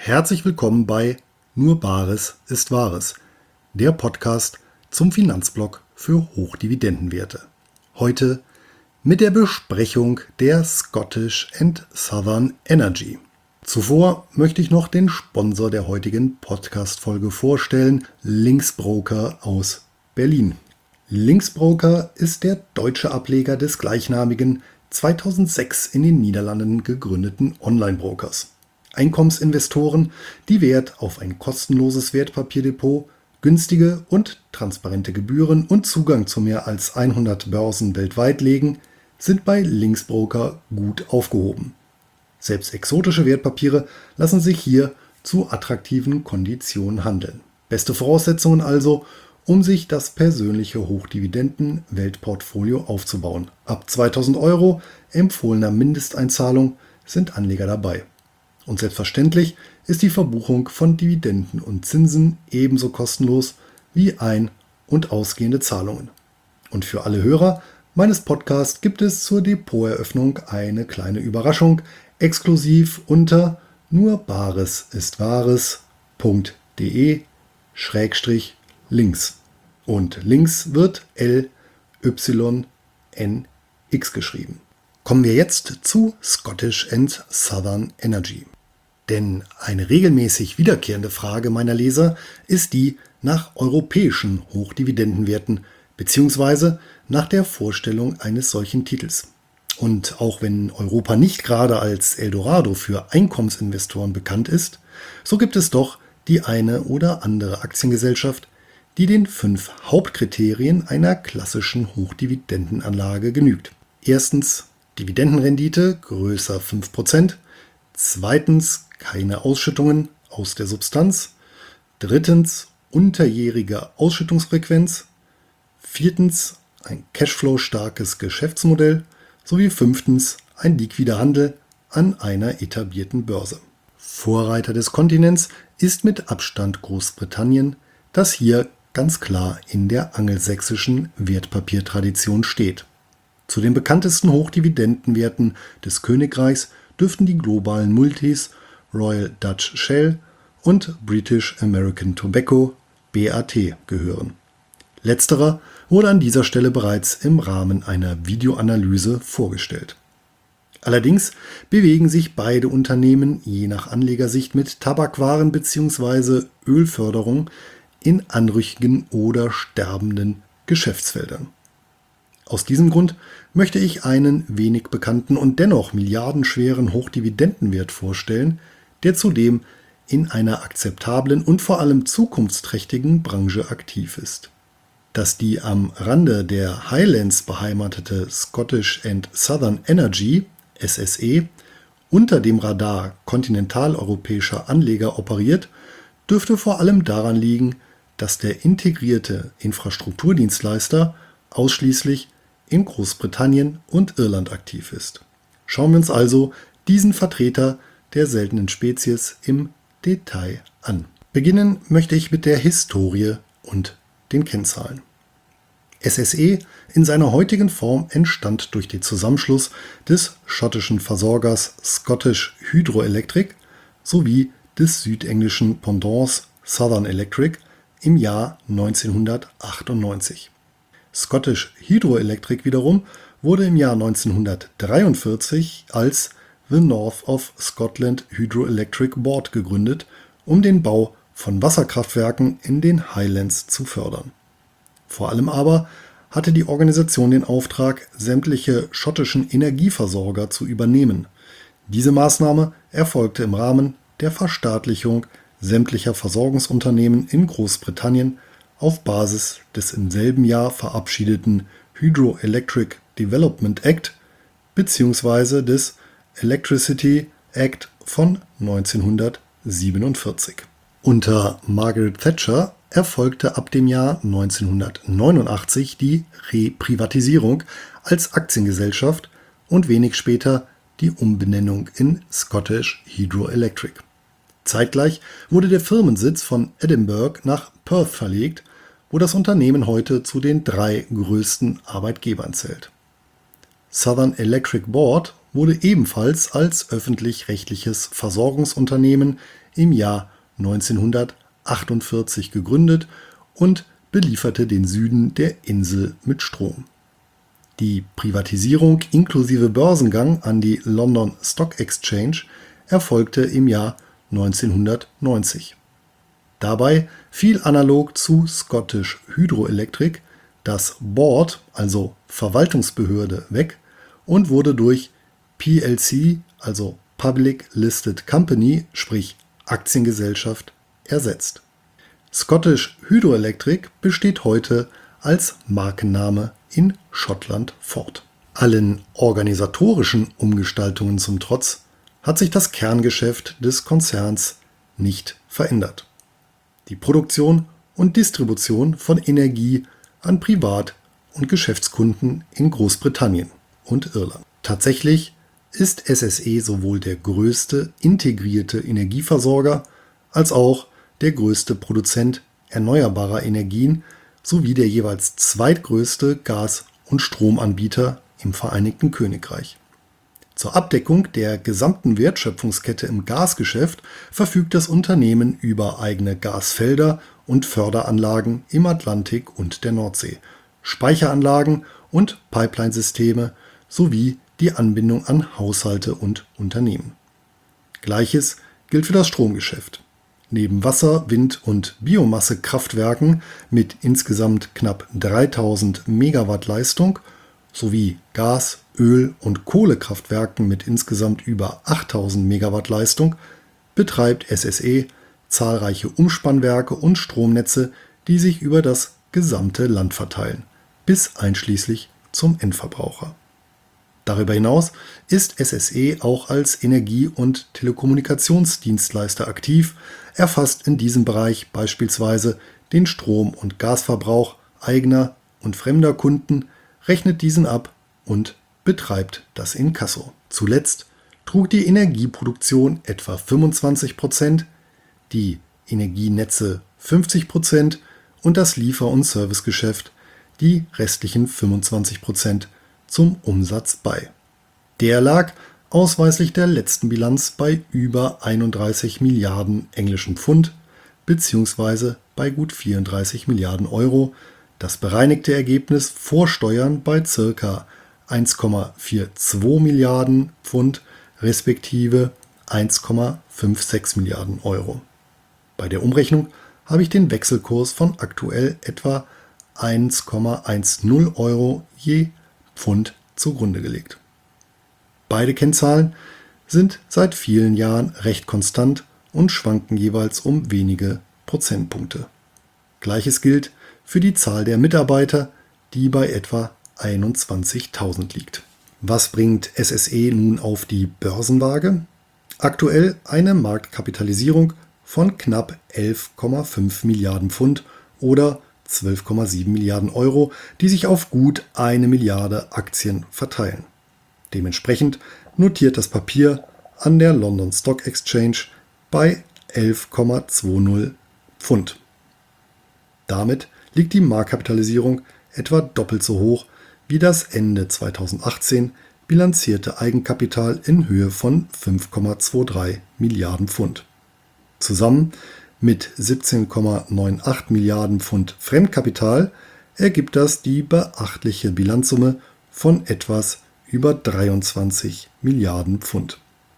Herzlich willkommen bei Nur Bares ist Wahres, der Podcast zum Finanzblock für Hochdividendenwerte. Heute mit der Besprechung der Scottish & Southern Energy. Zuvor möchte ich noch den Sponsor der heutigen Podcast-Folge vorstellen, Linksbroker aus Berlin. Linksbroker ist der deutsche Ableger des gleichnamigen 2006 in den Niederlanden gegründeten Online-Brokers. Einkommensinvestoren, die Wert auf ein kostenloses Wertpapierdepot, günstige und transparente Gebühren und Zugang zu mehr als 100 Börsen weltweit legen, sind bei Linksbroker gut aufgehoben. Selbst exotische Wertpapiere lassen sich hier zu attraktiven Konditionen handeln. Beste Voraussetzungen also, um sich das persönliche Hochdividenden-Weltportfolio aufzubauen. Ab 2000 € empfohlener Mindesteinzahlung sind Anleger dabei. Und selbstverständlich ist die Verbuchung von Dividenden und Zinsen ebenso kostenlos wie ein- und ausgehende Zahlungen. Und für alle Hörer meines Podcasts gibt es zur Depoteröffnung eine kleine Überraschung, exklusiv unter nurbaresistwahres.de/links. Und links wird LYNX geschrieben. Kommen wir jetzt zu Scottish & Southern Energy. Denn eine regelmäßig wiederkehrende Frage meiner Leser ist die nach europäischen Hochdividendenwerten bzw. nach der Vorstellung eines solchen Titels. Und auch wenn Europa nicht gerade als Eldorado für Einkommensinvestoren bekannt ist, so gibt es doch die eine oder andere Aktiengesellschaft, die den 5 Hauptkriterien einer klassischen Hochdividendenanlage genügt. Erstens Dividendenrendite größer 5%, zweitens keine Ausschüttungen aus der Substanz, drittens unterjährige Ausschüttungsfrequenz, viertens ein Cashflow-starkes Geschäftsmodell sowie fünftens ein liquider Handel an einer etablierten Börse. Vorreiter des Kontinents ist mit Abstand Großbritannien, das hier ganz klar in der angelsächsischen Wertpapiertradition steht. Zu den bekanntesten Hochdividendenwerten des Königreichs dürften die globalen Multis Royal Dutch Shell und British American Tobacco BAT gehören. Letzterer wurde an dieser Stelle bereits im Rahmen einer Videoanalyse vorgestellt. Allerdings bewegen sich beide Unternehmen je nach Anlegersicht mit Tabakwaren bzw. Ölförderung in anrüchigen oder sterbenden Geschäftsfeldern. Aus diesem Grund möchte ich einen wenig bekannten und dennoch milliardenschweren Hochdividendenwert vorstellen, der zudem in einer akzeptablen und vor allem zukunftsträchtigen Branche aktiv ist. Dass die am Rande der Highlands beheimatete Scottish & Southern Energy, SSE, unter dem Radar kontinentaleuropäischer Anleger operiert, dürfte vor allem daran liegen, dass der integrierte Infrastrukturdienstleister ausschließlich in Großbritannien und Irland aktiv ist. Schauen wir uns also diesen Vertreter der seltenen Spezies im Detail an. Beginnen möchte ich mit der Historie und den Kennzahlen. SSE in seiner heutigen Form entstand durch den Zusammenschluss des schottischen Versorgers Scottish Hydro-Electric sowie des südenglischen Pendants Southern Electric im Jahr 1998. Scottish Hydro-Electric wiederum wurde im Jahr 1943 als The North of Scotland Hydroelectric Board gegründet, um den Bau von Wasserkraftwerken in den Highlands zu fördern. Vor allem aber hatte die Organisation den Auftrag, sämtliche schottischen Energieversorger zu übernehmen. Diese Maßnahme erfolgte im Rahmen der Verstaatlichung sämtlicher Versorgungsunternehmen in Großbritannien auf Basis des im selben Jahr verabschiedeten Hydroelectric Development Act bzw. des Electricity Act von 1947. Unter Margaret Thatcher erfolgte ab dem Jahr 1989 die Reprivatisierung als Aktiengesellschaft und wenig später die Umbenennung in Scottish Hydro-Electric. Zeitgleich wurde der Firmensitz von Edinburgh nach Perth verlegt, wo das Unternehmen heute zu den 3 größten Arbeitgebern zählt. Southern Electric Board wurde ebenfalls als öffentlich-rechtliches Versorgungsunternehmen im Jahr 1948 gegründet und belieferte den Süden der Insel mit Strom. Die Privatisierung inklusive Börsengang an die London Stock Exchange erfolgte im Jahr 1990. Dabei fiel analog zu Scottish Hydroelectric das Board, also Verwaltungsbehörde, weg und wurde durch PLC, also Public Listed Company, sprich Aktiengesellschaft, ersetzt. Scottish Hydroelectric besteht heute als Markenname in Schottland fort. Allen organisatorischen Umgestaltungen zum Trotz hat sich das Kerngeschäft des Konzerns nicht verändert: die Produktion und Distribution von Energie an Privat- und Geschäftskunden in Großbritannien und Irland. Tatsächlich ist SSE sowohl der größte integrierte Energieversorger als auch der größte Produzent erneuerbarer Energien sowie der jeweils zweitgrößte Gas- und Stromanbieter im Vereinigten Königreich. Zur Abdeckung der gesamten Wertschöpfungskette im Gasgeschäft verfügt das Unternehmen über eigene Gasfelder und Förderanlagen im Atlantik und der Nordsee, Speicheranlagen und Pipeline-Systeme sowie die Anbindung an Haushalte und Unternehmen. Gleiches gilt für das Stromgeschäft. Neben Wasser-, Wind- und Biomassekraftwerken mit insgesamt knapp 3000 Megawatt Leistung sowie Gas-, Öl- und Kohlekraftwerken mit insgesamt über 8000 Megawatt Leistung betreibt SSE zahlreiche Umspannwerke und Stromnetze, die sich über das gesamte Land verteilen, bis einschließlich zum Endverbraucher. Darüber hinaus ist SSE auch als Energie- und Telekommunikationsdienstleister aktiv, erfasst in diesem Bereich beispielsweise den Strom- und Gasverbrauch eigener und fremder Kunden, rechnet diesen ab und betreibt das Inkasso. Zuletzt trug die Energieproduktion etwa 25%, die Energienetze 50% und das Liefer- und Servicegeschäft die restlichen 25% zum Umsatz bei. Der lag ausweislich der letzten Bilanz bei über 31 Milliarden englischen Pfund bzw. bei gut 34 Milliarden Euro, das bereinigte Ergebnis vor Steuern bei ca. 1,42 Milliarden Pfund respektive 1,56 Milliarden Euro. Bei der Umrechnung habe ich den Wechselkurs von aktuell etwa 1,10 Euro je Pfund zugrunde gelegt. Beide Kennzahlen sind seit vielen Jahren recht konstant und schwanken jeweils um wenige Prozentpunkte. Gleiches gilt für die Zahl der Mitarbeiter, die bei etwa 21.000 liegt. Was bringt SSE nun auf die Börsenwaage? Aktuell eine Marktkapitalisierung von knapp 11,5 Milliarden Pfund oder 12,7 Milliarden Euro, die sich auf gut 1 Milliarde Aktien verteilen. Dementsprechend notiert das Papier an der London Stock Exchange bei 11,20 Pfund. Damit liegt die Marktkapitalisierung etwa doppelt so hoch wie das Ende 2018 bilanzierte Eigenkapital in Höhe von 5,23 Milliarden Pfund. Zusammen mit 17,98 Milliarden Pfund Fremdkapital ergibt das die beachtliche Bilanzsumme von etwas über 23 Milliarden Pfund.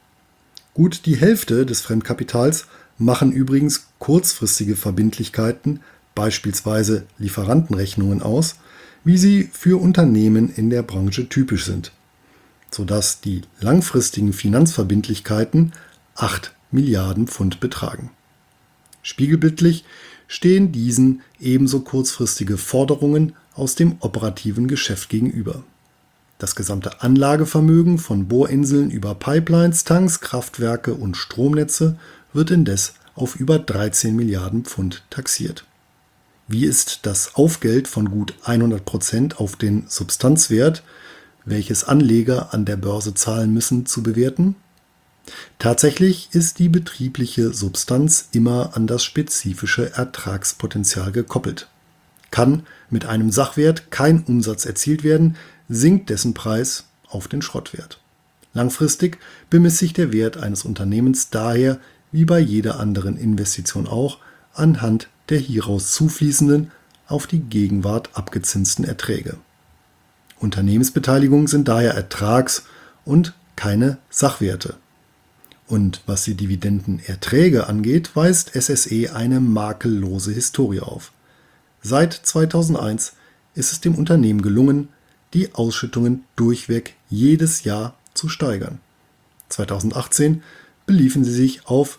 Gut die Hälfte des Fremdkapitals machen übrigens kurzfristige Verbindlichkeiten, beispielsweise Lieferantenrechnungen aus, wie sie für Unternehmen in der Branche typisch sind, sodass die langfristigen Finanzverbindlichkeiten 8 Milliarden Pfund betragen. Spiegelbildlich stehen diesen ebenso kurzfristige Forderungen aus dem operativen Geschäft gegenüber. Das gesamte Anlagevermögen von Bohrinseln über Pipelines, Tanks, Kraftwerke und Stromnetze wird indes auf über 13 Milliarden Pfund taxiert. Wie ist das Aufgeld von gut 100% auf den Substanzwert, welches Anleger an der Börse zahlen müssen, zu bewerten? Tatsächlich ist die betriebliche Substanz immer an das spezifische Ertragspotenzial gekoppelt. Kann mit einem Sachwert kein Umsatz erzielt werden, sinkt dessen Preis auf den Schrottwert. Langfristig bemisst sich der Wert eines Unternehmens daher, wie bei jeder anderen Investition auch, anhand der hieraus zufließenden, auf die Gegenwart abgezinsten Erträge. Unternehmensbeteiligungen sind daher Ertrags- und keine Sachwerte. Und was die Dividendenerträge angeht, weist SSE eine makellose Historie auf. Seit 2001 ist es dem Unternehmen gelungen, die Ausschüttungen durchweg jedes Jahr zu steigern. 2018 beliefen sie sich auf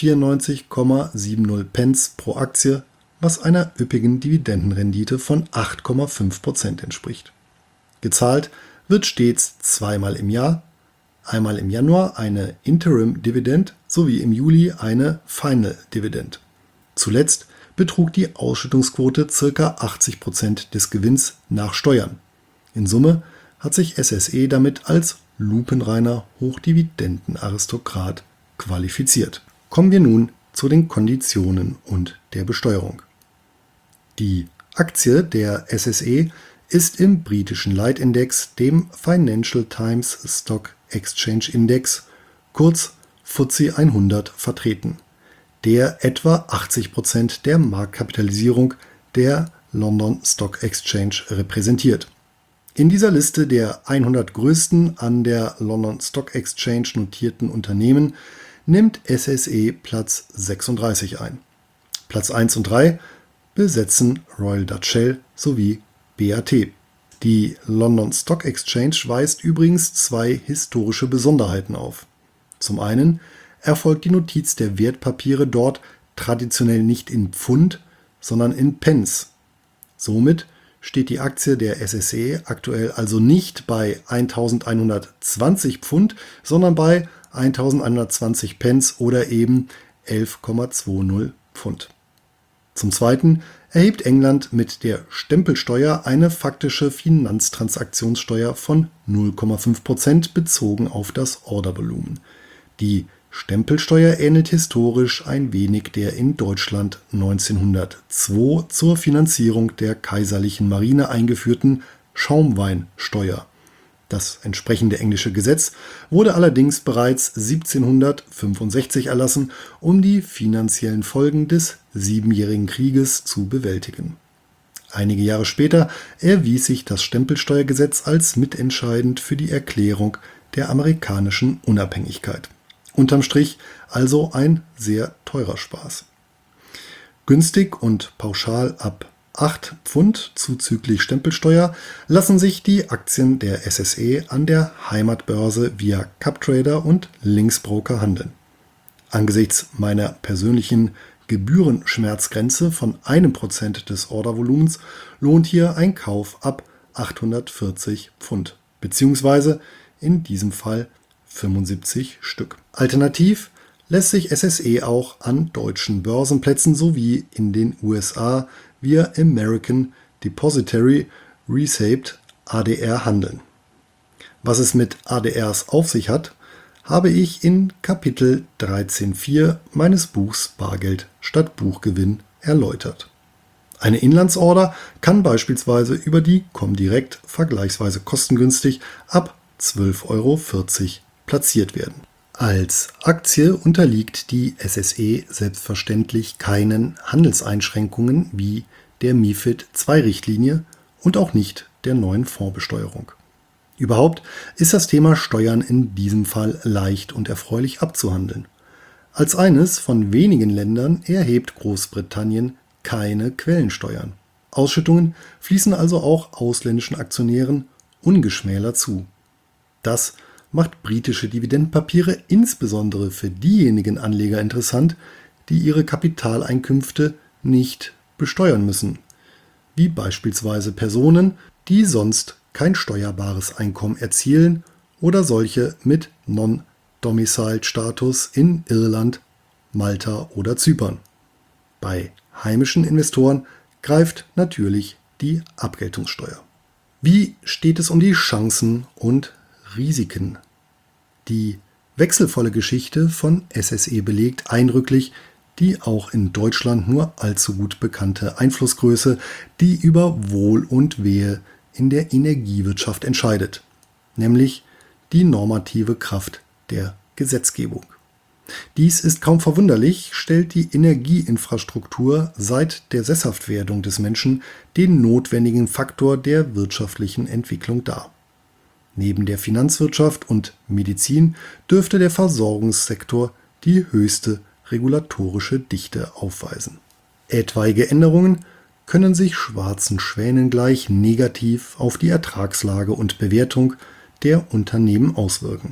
94,70 Pence pro Aktie, was einer üppigen Dividendenrendite von 8,5% entspricht. Gezahlt wird stets zweimal im Jahr, einmal im Januar eine Interim Dividend sowie im Juli eine Final Dividend. Zuletzt betrug die Ausschüttungsquote ca. 80% des Gewinns nach Steuern. In Summe hat sich SSE damit als lupenreiner Hochdividendenaristokrat qualifiziert. Kommen wir nun zu den Konditionen und der Besteuerung. Die Aktie der SSE ist im britischen Leitindex, dem Financial Times Stock Exchange Index, kurz FTSE 100, vertreten, der etwa 80% der Marktkapitalisierung der London Stock Exchange repräsentiert. In dieser Liste der 100 größten an der London Stock Exchange notierten Unternehmen nimmt SSE Platz 36 ein. Platz 1 und 3 besetzen Royal Dutch Shell sowie BAT. Die London Stock Exchange weist übrigens zwei historische Besonderheiten auf. Zum einen erfolgt die Notiz der Wertpapiere dort traditionell nicht in Pfund, sondern in Pence. Somit steht die Aktie der SSE aktuell also nicht bei 1.120 Pfund, sondern bei 1.120 Pence oder eben 11,20 Pfund. Zum Zweiten erhebt England mit der Stempelsteuer eine faktische Finanztransaktionssteuer von 0,5% bezogen auf das Ordervolumen. Die Stempelsteuer ähnelt historisch ein wenig der in Deutschland 1902 zur Finanzierung der Kaiserlichen Marine eingeführten Schaumweinsteuer. Das entsprechende englische Gesetz wurde allerdings bereits 1765 erlassen, um die finanziellen Folgen des Siebenjährigen Krieges zu bewältigen. Einige Jahre später erwies sich das Stempelsteuergesetz als mitentscheidend für die Erklärung der amerikanischen Unabhängigkeit. Unterm Strich also ein sehr teurer Spaß. Günstig und pauschal ab 8 Pfund zuzüglich Stempelsteuer lassen sich die Aktien der SSE an der Heimatbörse via CupTrader und Linksbroker handeln. Angesichts meiner persönlichen Gebührenschmerzgrenze von 1% des Ordervolumens lohnt hier ein Kauf ab 840 Pfund, beziehungsweise in diesem Fall 75 Stück. Alternativ lässt sich SSE auch an deutschen Börsenplätzen sowie in den USA via American Depository Received ADR handeln. Was es mit ADRs auf sich hat, habe ich in Kapitel 13.4 meines Buchs Bargeld statt Buchgewinn erläutert. Eine Inlandsorder kann beispielsweise über die Comdirect vergleichsweise kostengünstig ab 12,40 Euro platziert werden. Als Aktie unterliegt die SSE selbstverständlich keinen Handelseinschränkungen wie der MiFID II-Richtlinie und auch nicht der neuen Fondsbesteuerung. Überhaupt ist das Thema Steuern in diesem Fall leicht und erfreulich abzuhandeln. Als eines von wenigen Ländern erhebt Großbritannien keine Quellensteuern. Ausschüttungen fließen also auch ausländischen Aktionären ungeschmälert zu. Das macht britische Dividendenpapiere insbesondere für diejenigen Anleger interessant, die ihre Kapitaleinkünfte nicht besteuern müssen, wie beispielsweise Personen, die sonst kein steuerbares Einkommen erzielen oder solche mit Non-Domiciled-Status in Irland, Malta oder Zypern. Bei heimischen Investoren greift natürlich die Abgeltungssteuer. Wie steht es um die Chancen und Risiken? Die wechselvolle Geschichte von SSE belegt eindrücklich die auch in Deutschland nur allzu gut bekannte Einflussgröße, die über Wohl und Wehe in der Energiewirtschaft entscheidet, nämlich die normative Kraft der Gesetzgebung. Dies ist kaum verwunderlich, stellt die Energieinfrastruktur seit der Sesshaftwerdung des Menschen den notwendigen Faktor der wirtschaftlichen Entwicklung dar. Neben der Finanzwirtschaft und Medizin dürfte der Versorgungssektor die höchste regulatorische Dichte aufweisen. Etwaige Änderungen können sich schwarzen Schwänen gleich negativ auf die Ertragslage und Bewertung der Unternehmen auswirken.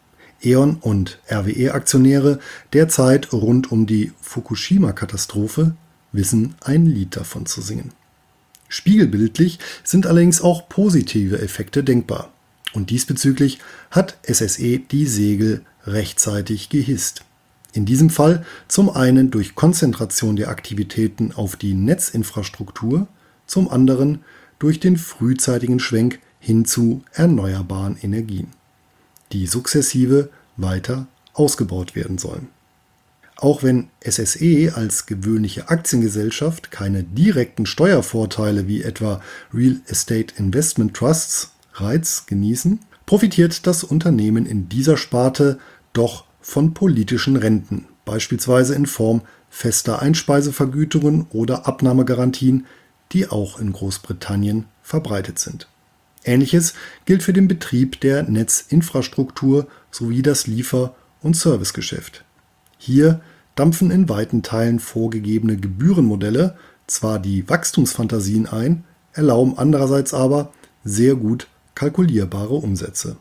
E.ON und RWE-Aktionäre derzeit rund um die Fukushima-Katastrophe wissen ein Lied davon zu singen. Spiegelbildlich sind allerdings auch positive Effekte denkbar. Und diesbezüglich hat SSE die Segel rechtzeitig gehisst. In diesem Fall zum einen durch Konzentration der Aktivitäten auf die Netzinfrastruktur, zum anderen durch den frühzeitigen Schwenk hin zu erneuerbaren Energien, die sukzessive weiter ausgebaut werden sollen. Auch wenn SSE als gewöhnliche Aktiengesellschaft keine direkten Steuervorteile wie etwa Real Estate Investment Trusts REITs genießen, profitiert das Unternehmen in dieser Sparte doch von politischen Renten, beispielsweise in Form fester Einspeisevergütungen oder Abnahmegarantien, die auch in Großbritannien verbreitet sind. Ähnliches gilt für den Betrieb der Netzinfrastruktur sowie das Liefer- und Servicegeschäft. Hier dampfen in weiten Teilen vorgegebene Gebührenmodelle zwar die Wachstumsfantasien ein, erlauben andererseits aber sehr gut kalkulierbare Umsätze.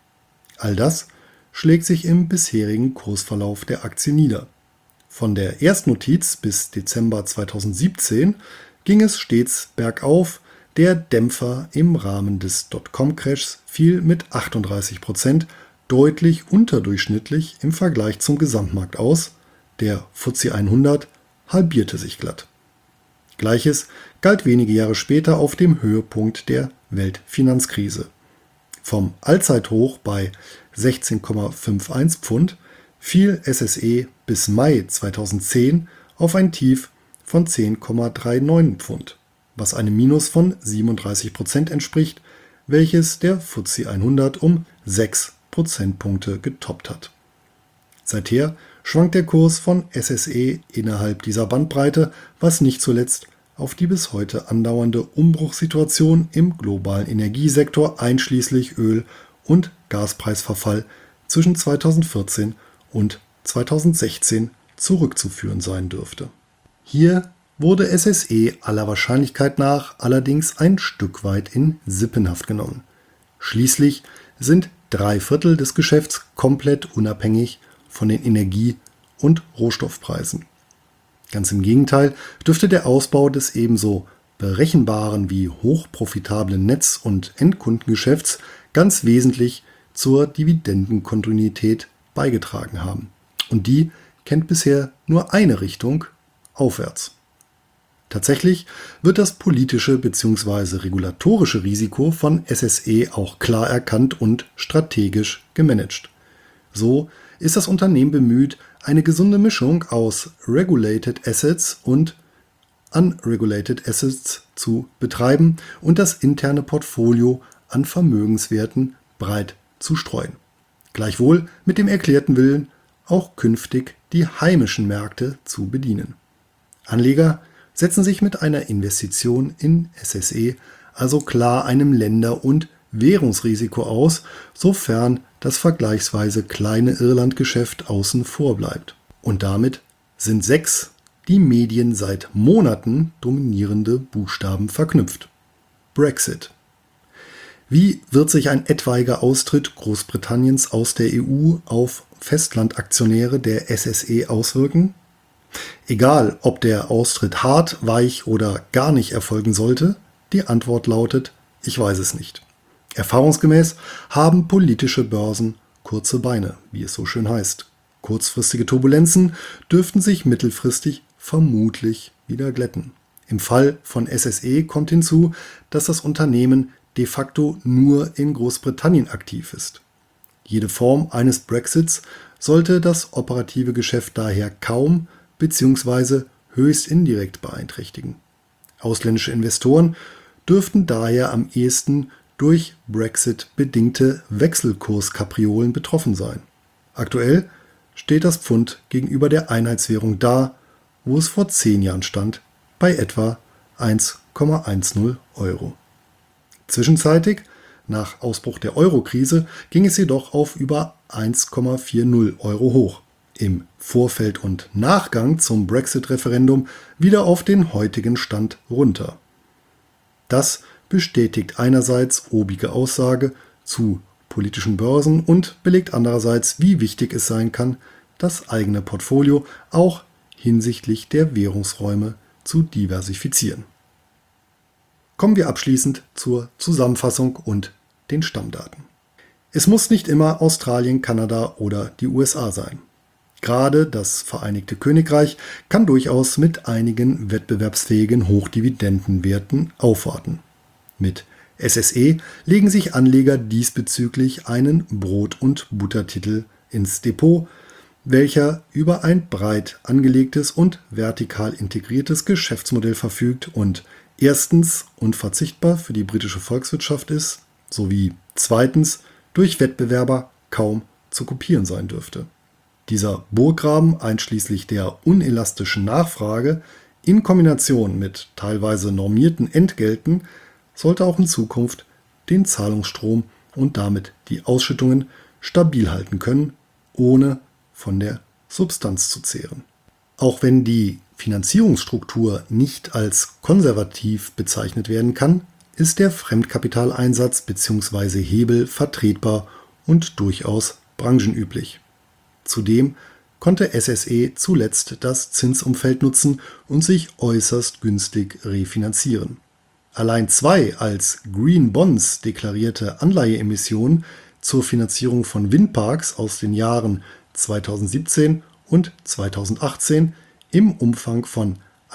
All das schlägt sich im bisherigen Kursverlauf der Aktie nieder. Von der Erstnotiz bis Dezember 2017 ging es stets bergauf. Der Dämpfer im Rahmen des Dotcom-Crashs fiel mit 38% deutlich unterdurchschnittlich im Vergleich zum Gesamtmarkt aus. Der FTSE 100 halbierte sich glatt. Gleiches galt wenige Jahre später auf dem Höhepunkt der Weltfinanzkrise. Vom Allzeithoch bei 16,51 Pfund fiel SSE bis Mai 2010 auf ein Tief von 10,39 Pfund, was einem Minus von 37% entspricht, welches der FTSE 100 um 6 Prozentpunkte getoppt hat. Seither schwankt der Kurs von SSE innerhalb dieser Bandbreite, was nicht zuletzt auf die bis heute andauernde Umbruchssituation im globalen Energiesektor einschließlich Öl- und Gaspreisverfall zwischen 2014 und 2016 zurückzuführen sein dürfte. Hier wurde SSE aller Wahrscheinlichkeit nach allerdings ein Stück weit in Sippenhaft genommen. Schließlich sind 3/4 des Geschäfts komplett unabhängig von den Energie- und Rohstoffpreisen. Ganz im Gegenteil dürfte der Ausbau des ebenso berechenbaren wie hochprofitablen Netz- und Endkundengeschäfts ganz wesentlich zur Dividendenkontinuität beigetragen haben. Und die kennt bisher nur eine Richtung: aufwärts. Tatsächlich wird das politische bzw. regulatorische Risiko von SSE auch klar erkannt und strategisch gemanagt. So ist das Unternehmen bemüht, eine gesunde Mischung aus Regulated Assets und Unregulated Assets zu betreiben und das interne Portfolio an Vermögenswerten breit zu streuen. Gleichwohl mit dem erklärten Willen, auch künftig die heimischen Märkte zu bedienen. Anleger setzen sich mit einer Investition in SSE also klar einem Länder- und Währungsrisiko aus, sofern das vergleichsweise kleine Irlandgeschäft außen vor bleibt. Und damit sind 6 die Medien seit Monaten dominierende Buchstaben verknüpft. Brexit. Wie wird sich ein etwaiger Austritt Großbritanniens aus der EU auf Festlandaktionäre der SSE auswirken? Egal, ob der Austritt hart, weich oder gar nicht erfolgen sollte, die Antwort lautet: ich weiß es nicht. Erfahrungsgemäß haben politische Börsen kurze Beine, wie es so schön heißt. Kurzfristige Turbulenzen dürften sich mittelfristig vermutlich wieder glätten. Im Fall von SSE kommt hinzu, dass das Unternehmen de facto nur in Großbritannien aktiv ist. Jede Form eines Brexits sollte das operative Geschäft daher kaum bzw. höchst indirekt beeinträchtigen. Ausländische Investoren dürften daher am ehesten durch Brexit bedingte Wechselkurskapriolen betroffen sein. Aktuell steht das Pfund gegenüber der Einheitswährung da, wo es vor 10 Jahren stand, bei etwa 1,10 Euro. Zwischenzeitlich, nach Ausbruch der Euro-Krise, ging es jedoch auf über 1,40 Euro hoch. Im Vorfeld und Nachgang zum Brexit-Referendum wieder auf den heutigen Stand runter. Das bestätigt einerseits obige Aussage zu politischen Börsen und belegt andererseits, wie wichtig es sein kann, das eigene Portfolio auch hinsichtlich der Währungsräume zu diversifizieren. Kommen wir abschließend zur Zusammenfassung und den Stammdaten. Es muss nicht immer Australien, Kanada oder die USA sein. Gerade das Vereinigte Königreich kann durchaus mit einigen wettbewerbsfähigen Hochdividendenwerten aufwarten. Mit SSE legen sich Anleger diesbezüglich einen Brot- und Buttertitel ins Depot, welcher über ein breit angelegtes und vertikal integriertes Geschäftsmodell verfügt und erstens unverzichtbar für die britische Volkswirtschaft ist, sowie zweitens durch Wettbewerber kaum zu kopieren sein dürfte. Dieser Burggraben einschließlich der unelastischen Nachfrage in Kombination mit teilweise normierten Entgelten sollte auch in Zukunft den Zahlungsstrom und damit die Ausschüttungen stabil halten können, ohne von der Substanz zu zehren. Auch wenn die Finanzierungsstruktur nicht als konservativ bezeichnet werden kann, ist der Fremdkapitaleinsatz bzw. Hebel vertretbar und durchaus branchenüblich. Zudem konnte SSE zuletzt das Zinsumfeld nutzen und sich äußerst günstig refinanzieren. Allein 2 als Green Bonds deklarierte Anleiheemissionen zur Finanzierung von Windparks aus den Jahren 2017 und 2018 im Umfang von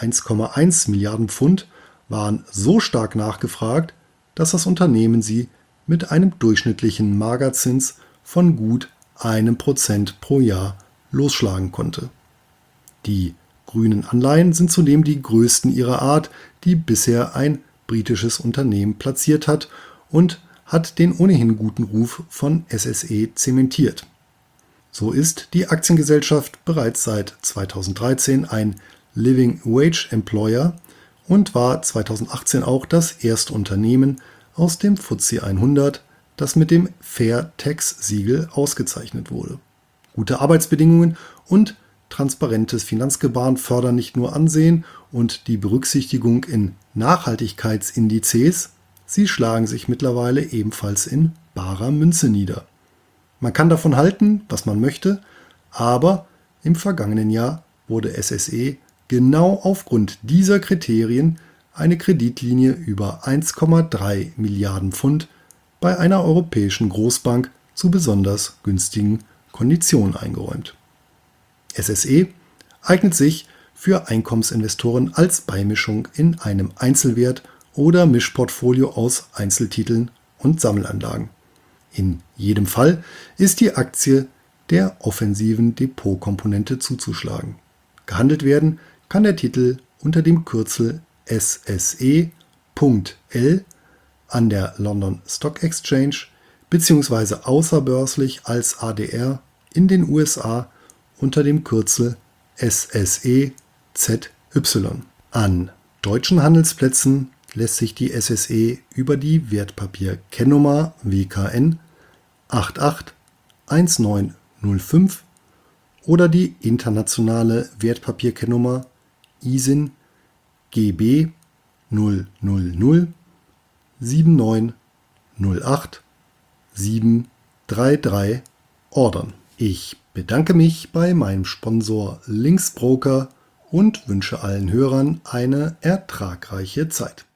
1,1 Milliarden Pfund waren so stark nachgefragt, dass das Unternehmen sie mit einem durchschnittlichen Magerzins von gut 1% pro Jahr losschlagen konnte. Die grünen Anleihen sind zudem die größten ihrer Art, die bisher ein britisches Unternehmen platziert hat und hat den ohnehin guten Ruf von SSE zementiert. So ist die Aktiengesellschaft bereits seit 2013 ein Living Wage Employer und war 2018 auch das erste Unternehmen aus dem FTSE 100, das mit dem Fair Tax Siegel ausgezeichnet wurde. Gute Arbeitsbedingungen und transparentes Finanzgebaren fördern nicht nur Ansehen und die Berücksichtigung in Nachhaltigkeitsindizes, sie schlagen sich mittlerweile ebenfalls in barer Münze nieder. Man kann davon halten, was man möchte, aber im vergangenen Jahr wurde SSE genau aufgrund dieser Kriterien eine Kreditlinie über 1,3 Milliarden Pfund bei einer europäischen Großbank zu besonders günstigen Konditionen eingeräumt. SSE eignet sich für Einkommensinvestoren als Beimischung in einem Einzelwert- oder Mischportfolio aus Einzeltiteln und Sammelanlagen. In jedem Fall ist die Aktie der offensiven Depotkomponente zuzuschlagen. Gehandelt werden kann der Titel unter dem Kürzel SSE.L an der London Stock Exchange bzw. außerbörslich als ADR in den USA unter dem Kürzel SSEZY. An deutschen Handelsplätzen lässt sich die SSE über die Wertpapierkennnummer WKN 881905 oder die internationale Wertpapierkennnummer ISIN GB 000 7908 733 ordern. Ich bedanke mich bei meinem Sponsor Linksbroker und wünsche allen Hörern eine ertragreiche Zeit.